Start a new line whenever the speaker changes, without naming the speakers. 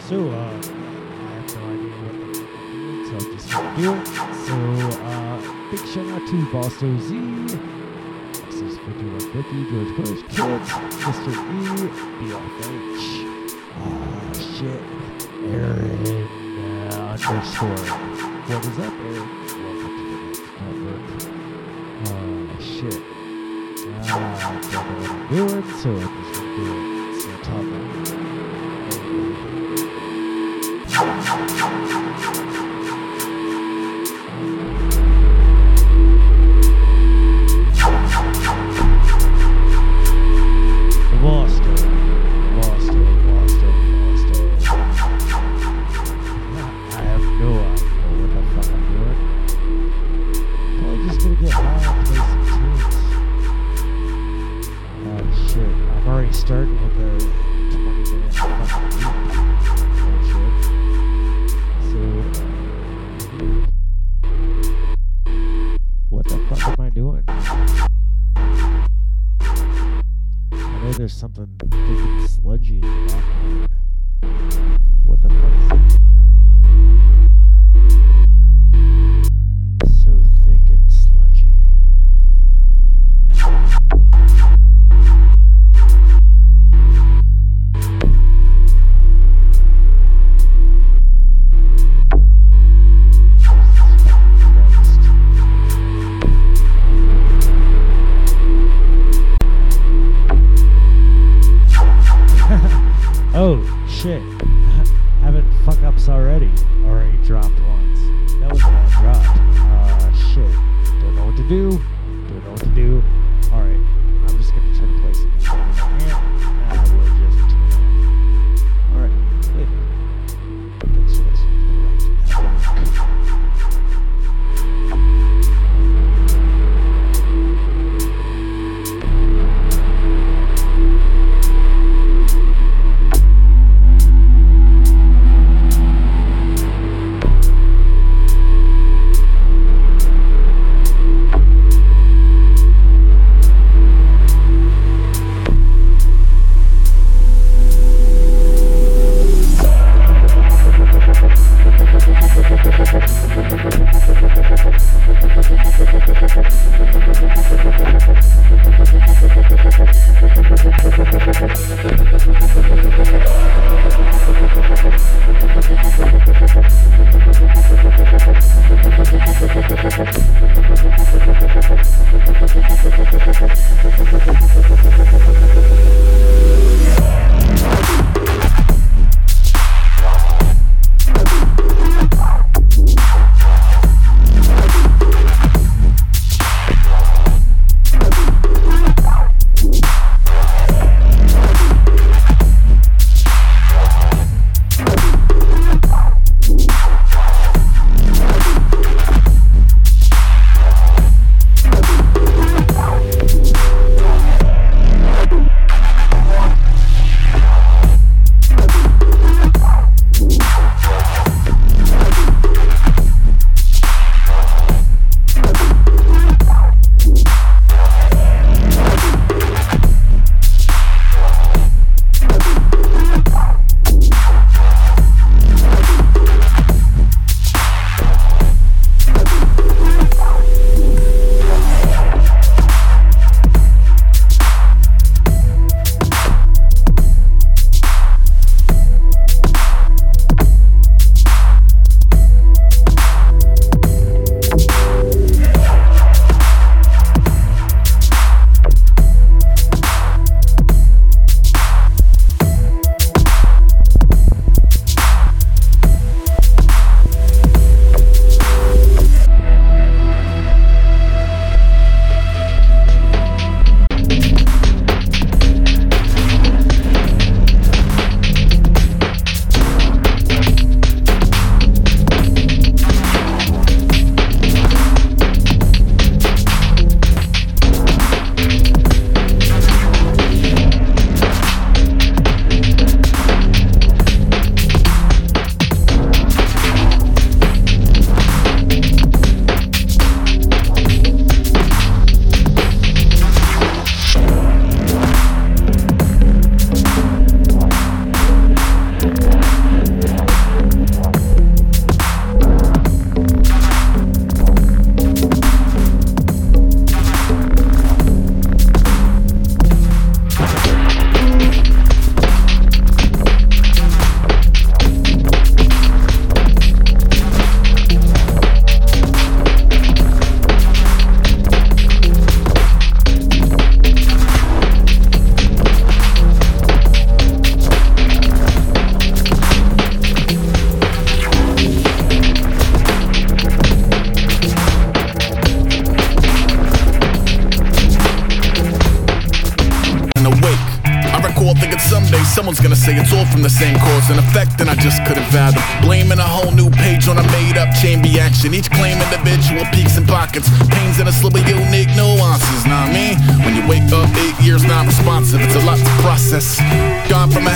So, I have no idea what the fuck I'm doing, so I'm just gonna do it. So, big shout out to Boston Z, X's 5150, George Bush, Kids, Mr. E, BFH, shit, Aaron, underscore. What is up, Aaron? Welcome to the next network. Shit. I don't know what I'm doing, so I'm just gonna do it. So, talk about it. I have no idea what the fuck I'm doing. Probably just gonna get high and play some tunes. Oh shit, I'm already starting with a 20-minute fucking loop. Bullshit. So, what the fuck am I doing? I know there's something big and sludgy in the background. What the fuck is that? So thick and sludgy. Oh, shit. Having fuck-ups already. Already dropped once. That was a bad drop. Shit. Don't know what to do. Don't know what to do. Alright. I'm just gonna try to play some music if I can. We'll just tune out. Alright. Later. Thanks for listening to the Right Network.
brain's gonna say it's all from the same cause and effect, and I just couldn't fathom. Blaming a whole new page on a made-up chain reaction. Each claim individual peaks and pockets, pains in a slowly unique nuances. Know what I mean? When you wake up 8 years non-responsive, it's a lot to process. Gone from a